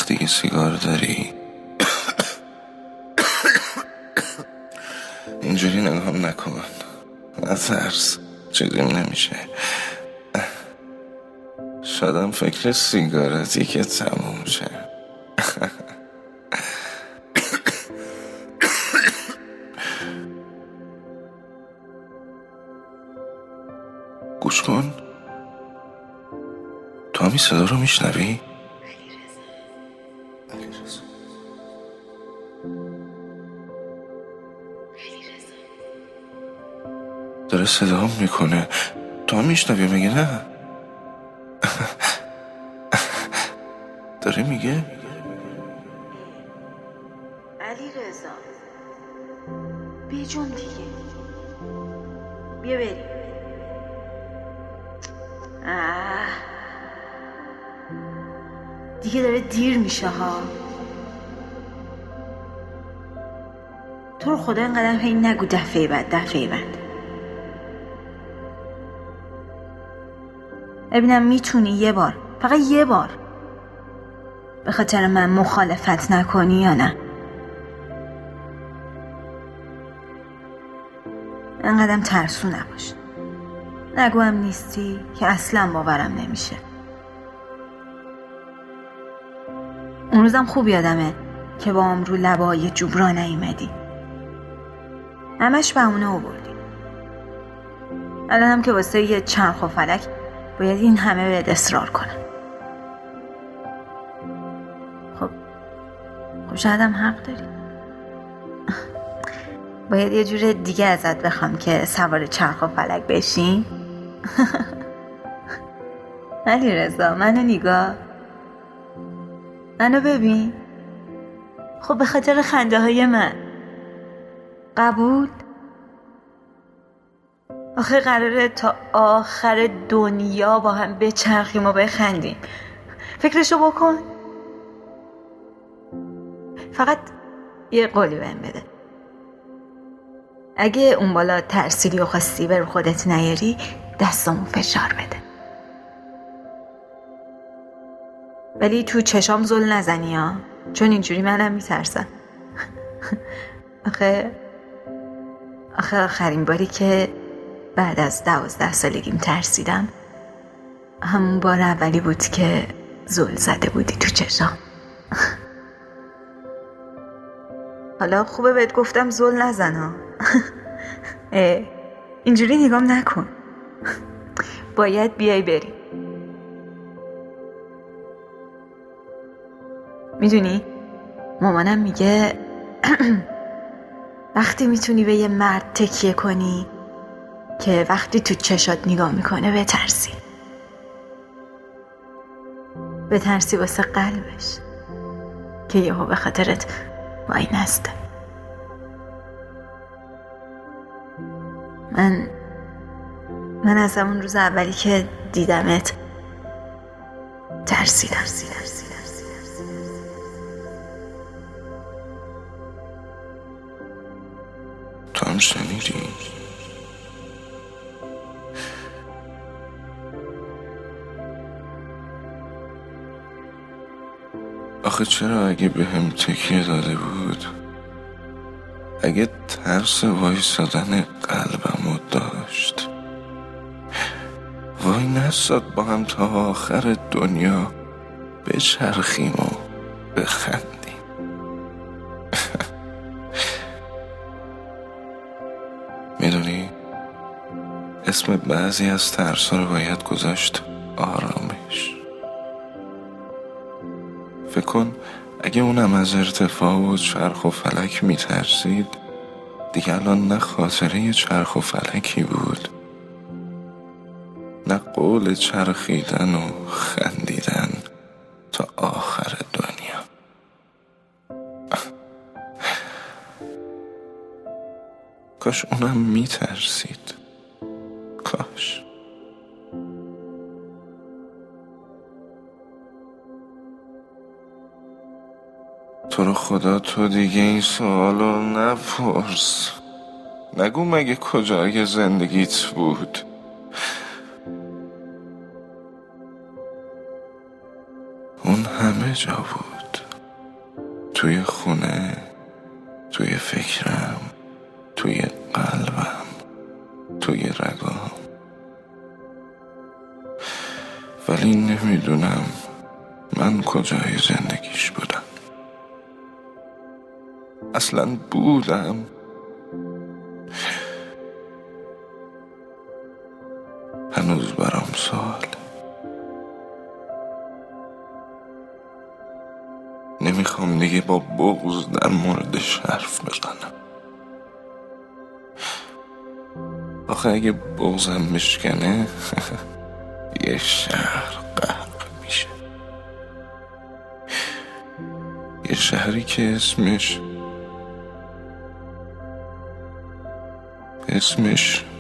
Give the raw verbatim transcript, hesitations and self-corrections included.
وقتی یه سیگار داری اینجوری نگام نکن، نترس، چیزیم نمیشه. شدم فکر سیگارتی که تموم شه. گوش کن، تو همی صدا رو میشنوی؟ داره صدا هم میکنه، تو هم میشنوی مگه نه؟ داره میگه علی رضا بیجون دیگه، بیا بریم. آه. دیگه داره دیر میشه ها. تو رو خدا اینقدر هی نگو دفعه بعد دفعه بعد. ببینم میتونی یه بار، فقط یه بار، به خاطر من مخالفت نکنی یا نه؟ اینقدرم ترسو نباش. نگو هم نیستی که اصلا باورم نمیشه. اون روزم خوب یادمه که با هم رو لبای جبران نیومدی، همش بهونه آوردی. الانم که واسه یه چرخ و فلک باید این همه بهت اصرار کنم. خب خب شاید هم حق داری. باید یه جور دیگه ازت بخوام که سوار چرخ و فلک بشیم. علی رضا منو نگاه، منو ببین. خب به خاطر خنده های من قبول؟ آخه قراره تا آخر دنیا با هم بچرخیم و بخندیم. فکرشو بکن. فقط یه قولی بهم بده، اگه اون بالا ترسیدی و خواستی بر خودت نیاری دستامو فشار بده، ولی تو چشام زل نزنی ها، چون اینجوری منم میترسم. آخه آخه آخرین باری که بعد از دوازده سالگیم ترسیدم همون بار اولی بود که زل زده بودی تو چشام. حالا خوبه بهت گفتم زل نزن ها. اینجوری نگام نکن. باید بیای بریم. میدونی مامانم میگه وقتی میتونی به یه مرد تکیه کنی که وقتی تو چشات نگاه میکنه بترسی، بترسی واسه قلبش که یهو به خاطرت وای نسته. من من از همون روز اولی که دیدمت ترسیدم. تو هم شنیدی؟ آخه چرا اگه به هم تکیه داده بود، اگه ترس وایسادن قلبمو داشت، وای نساد با هم تا آخر دنیا بچرخیم و بخندیم. میدونی اسم بعضی از ترسا رو باید گذاشت آرامش. فکر کن اگه اونم از ارتفاع و چرخ و فلک میترسید، دیگه الان نه خاطره چرخ و فلکی بود، نه قول چرخیدن و خندیدن تا آخر دنیا. کاش اونم میترسید، کاش. تو رو خدا تو دیگه این سوالو نپرس. نگو مگه کجای زندگیت بود؟ اون همه جا بود. توی خونه، توی فکرم، توی قلبم، توی رگام. ولی نمیدونم من کجای زندگیش بودم. اصلا بودم؟ هنوز برام سوال. نمیخوام دیگه با بغض در موردش حرف بزنم. آخه اگه بغضم بشکنه یه شهر غرق میشه. یه شهری که اسمش اسمش